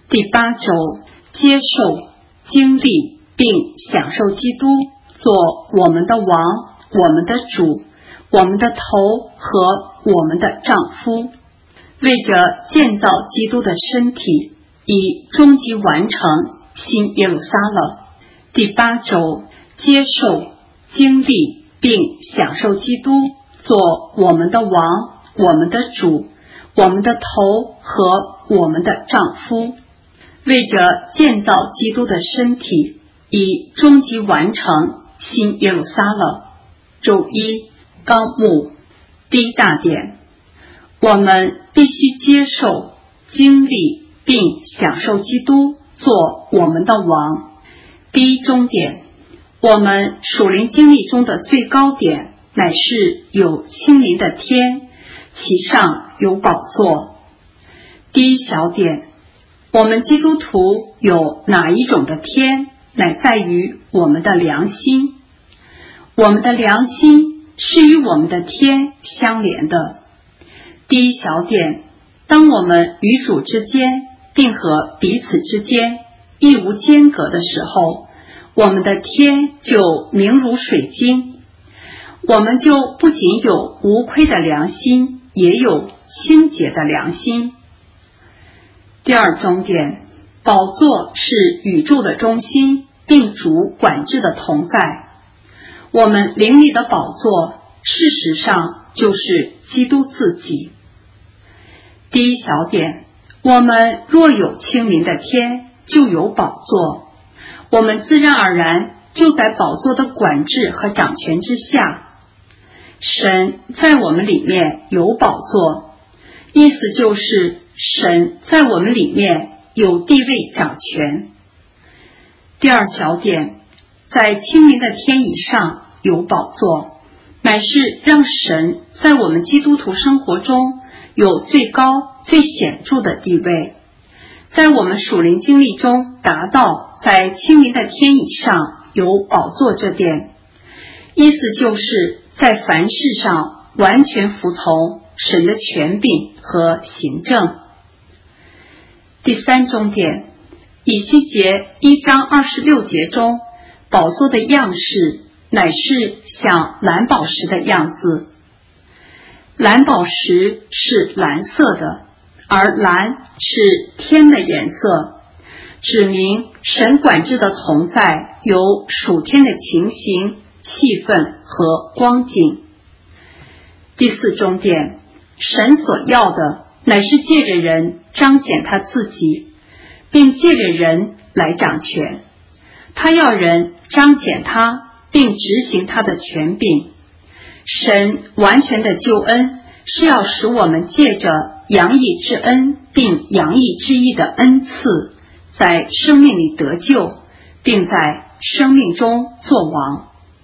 第8周，接受、经历并享受基督做我们的王、我们的主、我们的头和我们的丈夫，为着建造基督的身体，以终极完成新耶路撒冷。第8周，接受、经历并享受基督做我们的王、我们的主、我们的头和我们的丈夫，为着建造基督的身体，以终极完成新耶路撒冷。周一，纲目第一大点，我们必须接受、经历并享受基督做我们的王。第一中点，我们属灵经历中的最高点乃是有亲临的天，其上有宝座。第一小点，我们基督徒有哪一种的天，乃在于我们的良心。我们的良心是与我们的天相连的。第一小点，当我们与主之间并和彼此之间亦无间隔的时候，我们的天就明如水晶，我们就不仅有无亏的良心，也有清洁的良心。第二中点，宝座是宇宙的中心，并主管制的同在。我们灵里的宝座，事实上就是基督自己。第一小点，我们若有清明的天，就有宝座，我们自然而然就在宝座的管制和掌权之下。神在我们里面有宝座，意思就是神在我们里面有地位掌权。第二小点，在清明的天以上有宝座，乃是让神在我们基督徒生活中有最高最显著的地位，在我们属灵经历中达到在清明的天以上有宝座这点，意思就是在凡事上完全服从神的权柄和行政。第三中点，以西结1章26节中，宝座的样式乃是像蓝宝石的样子。蓝宝石是蓝色的，而蓝是天的颜色，指明神管制的同在有属天的情形、气氛和光景。第四中点，神所要的乃是借着人彰显他自己，并借着人来掌权。他要人彰显他，并执行他的权柄。神完全的救恩是要使我们借着洋溢之恩并洋溢之义的恩赐，在生命里得救，并在生命中作王。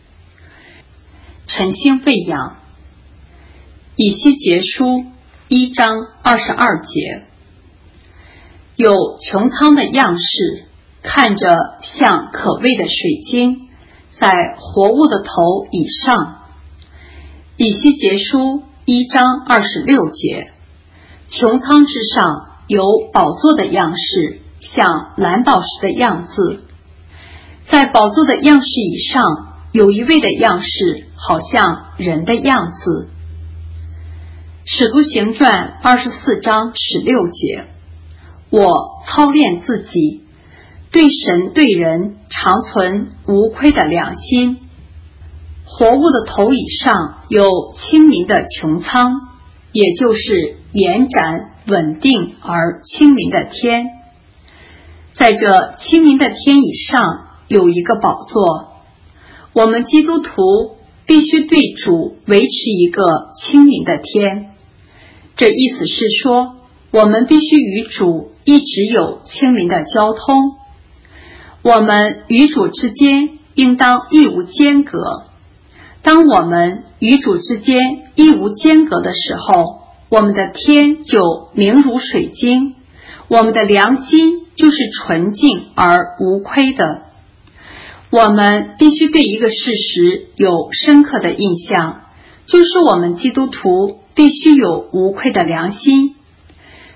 晨星喂养，以西结书1章22节，有穹苍的样式，看着像可畏的水晶，在活物的头以上。以西结书1章26节，穹苍之上有宝座的样式，像蓝宝石的样子，在宝座的样式以上有一位的样式，好像人的样子。使徒行传24章16节，我操练自己，对神对人常存无亏的良心。活物的头以上有清明的穹苍，也就是延展稳定而清明的天。在这清明的天以上有一个宝座，我们基督徒必须对主维持一个清明的天。这意思是说，我们必须与主一直有清明的交通，我们与主之间应当亦无间隔。当我们与主之间亦无间隔的时候，我们的天就明如水晶，我们的良心就是纯净而无亏的。我们必须对一个事实有深刻的印象，就是我们基督徒必须有无愧的良心。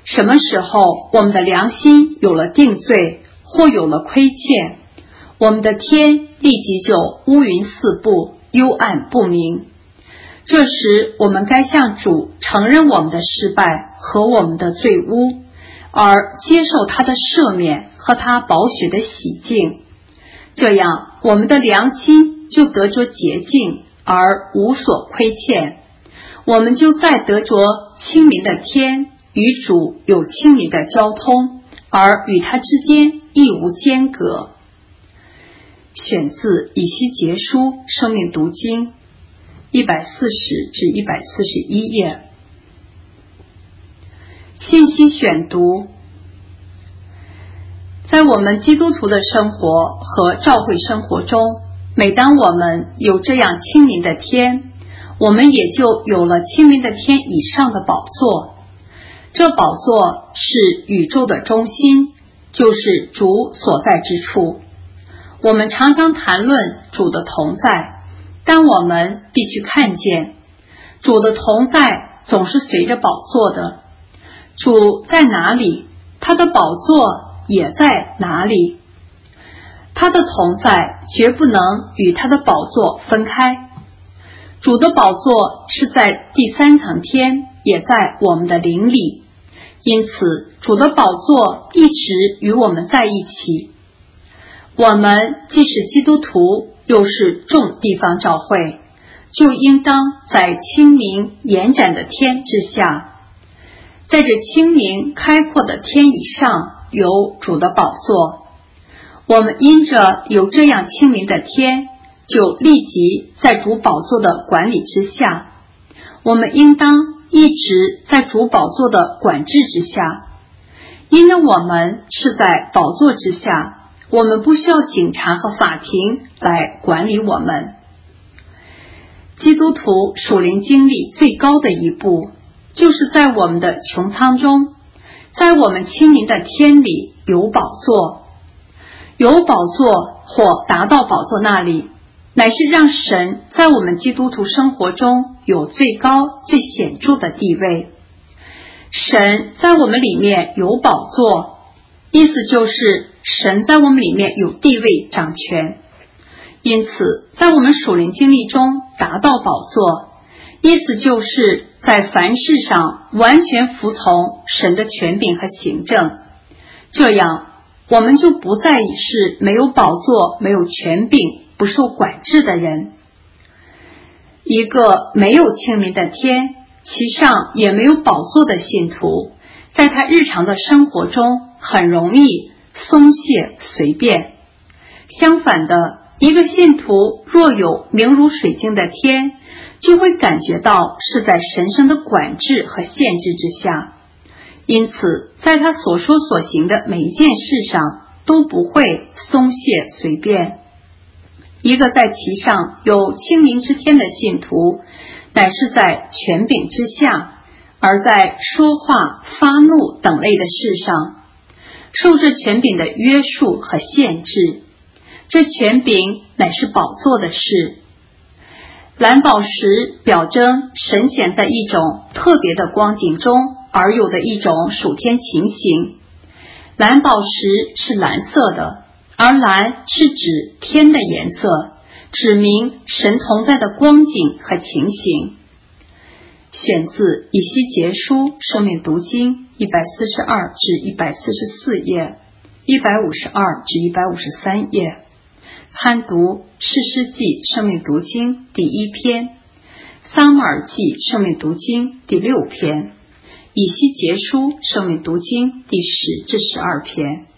什么时候我们的良心有了定罪或有了亏欠，我们的天立即就乌云四布，幽暗不明。这时我们该向主承认我们的失败和我们的罪污，而接受他的赦免和他宝血的洗净，这样我们的良心就得着洁净而无所亏欠，我们就再得着清明的天，与主有清明的交通，而与他之间亦无间隔。选自以西结书生命读经140至141页。信息选读。在我们基督徒的生活和教会生活中，每当我们有这样清明的天，我们也就有了清明的天以上的宝座。这宝座是宇宙的中心，就是主所在之处。我们常常谈论主的同在，但我们必须看见，主的同在总是随着宝座的。主在哪里，他的宝座也在哪里。他的同在绝不能与他的宝座分开。主的宝座是在第三层天，也在我们的灵里，因此主的宝座一直与我们在一起。我们既是基督徒，又是众地方教会，就应当在清明延展的天之下，在这清明开阔的天以上有主的宝座。我们因着有这样清明的天，就立即在主宝座的管理之下。我们应当一直在主宝座的管制之下，因为我们是在宝座之下，我们不需要警察和法庭来管理我们。基督徒属灵经历最高的一步，就是在我们的穹苍中，在我们清明的天里有宝座。有宝座或达到宝座那里，乃是让神在我们基督徒生活中有最高最显著的地位。神在我们里面有宝座，意思就是神在我们里面有地位掌权。因此在我们属灵经历中达到宝座，意思就是在凡事上完全服从神的权柄和行政，这样我们就不再是没有宝座、没有权柄、不受管制的人。一个没有清明的天，其上也没有宝座的信徒，在他日常的生活中很容易松懈随便。相反的，一个信徒若有明如水晶的天，就会感觉到是在神圣的管制和限制之下，因此在他所说所行的每一件事上都不会松懈随便。一个在其上有清明之天的信徒，乃是在权柄之下，而在说话、发怒等类的事上受这权柄的约束和限制。这权柄乃是宝座的事。蓝宝石表征神显在一种特别的光景中而有的一种属天情形。蓝宝石是蓝色的，而蓝是指天的颜色，指明神同在的光景和情形。选自以西结书生命读经142至144页，152至153页。参读士师记生命读经第1篇，撒母耳记生命读经第6篇，以西结书生命读经第10至12篇。